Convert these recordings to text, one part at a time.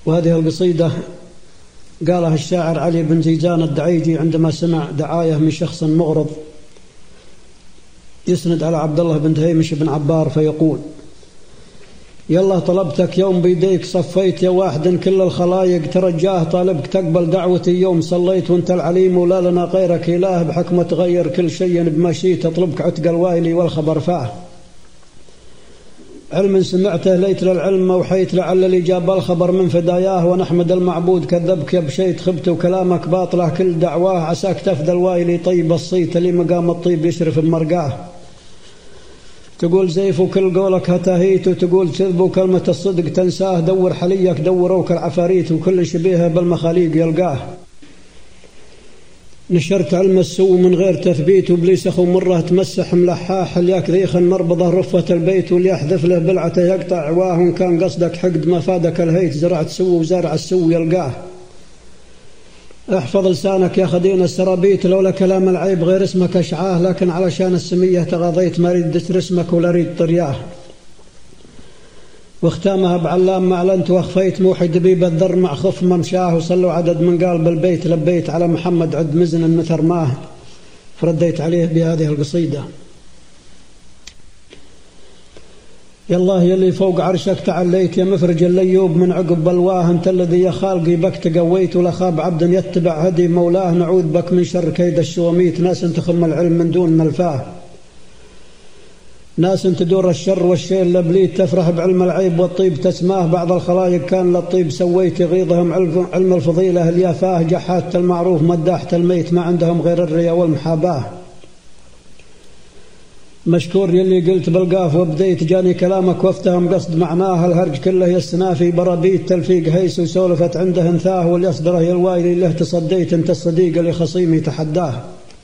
وهذه القصيدة قالها الشاعر علي بن زيزان الدعيجي عندما سمع دعاية من شخص مغرض يسند على عبد الله بن هيمش بن عبار فيقول: يلا طلبتك يوم بيديك صفيت يا واحد كل الخلايق ترجاه طالبك تقبل دعوتي يوم صليت وانت العليم ولا لنا غيرك إله بحكمة تغير كل شيء بمشيت أطلبك عتق الوايلي والخبر فاه علم سمعته ليت للعلم وحيت لعل اللي جاب الخبر من فداياه ونحمد المعبود كذبك يا بشيت خبت وكلامك باطله كل دعواه عساك تفدى الوايلي طيب الصيت اللي مقام الطيب يشرف بمرقاه تقول زيف وكل قولك هتاهيت وتقول كذب وكلمة الصدق تنساه دور حليك دوروك العفاريت وكل شبيهه بالمخاليق يلقاه نشرت علم السوء من غير تثبيت وبليس أخو مرة تمسح ملحاح الياك ذيخا مربضه رفة البيت واللي يحذف له بلعته يقطع عواه وإن كان قصدك حقد ما فادك الهيت زرعت سو وزارع السو يلقاه احفظ لسانك يا خدين السرابيت لولا كلام العيب غير اسمك أشعاه لكن علشان السمية تغاضيت ما ريد دسر اسمك ولا ريد طرياه واختامها بعلام ما أعلنت واخفيت موحي دبيب الذر مع خف ممشاه وصلوا عدد من قال بالبيت لبيت على محمد عد مزن مثر ماه فرديت عليه بهذه القصيدة. يا الله يلي فوق عرشك تعليت يا مفرج الليوب من عقب بلواه انت الذي يا خالقي بك تقويت ولا خاب عبد يتبع هدي مولاه نعوذ بك من شر كيد الشوميت ناس تخم العلم من دون ملفاه ناس تدور الشر والشيء لبليت تفرح بعلم العيب والطيب تسماه بعض الخلايق كان للطيب سويت يغيظهم علم الفضيلة اليافاه جحات المعروف مداحت الميت ما عندهم غير الريا والمحاباه مشكور يلي قلت بالقاف وبديت جاني كلامك وافتهم قصد معناه الهرج كله يستنافي برابيت تلفيق هيس وسولفت عنده انثاه واليصدره الوايلي له تصديت انت الصديق اللي خصيمي تحداه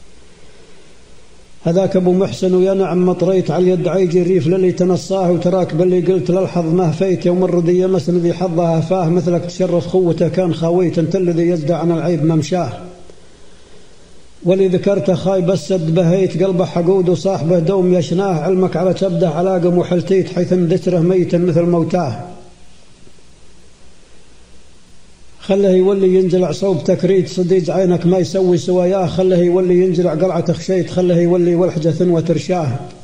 هذاك أبو محسن ويا نعم مطريت على اليد عيجي الريف للي تنصاه وتراك باللي قلت للحظ ما فيت يوم الرضي مسندي حظها فاه مثلك تشرف خوته كان خاويت انت الذي يزدع عن العيب ممشاه ولي ذكرته خايب السد بهيت قلبه حقود وصاحبه دوم يشناه علمك على تبده علاقم وحلتيت حيث ذكره ميتا مثل موتاه خله يولي ينزلع صوب تكريت صديج عينك ما يسوي سواياه خله يولي ينزلع قرعة خشيت خله يولي والحجة ثنوة ترشاه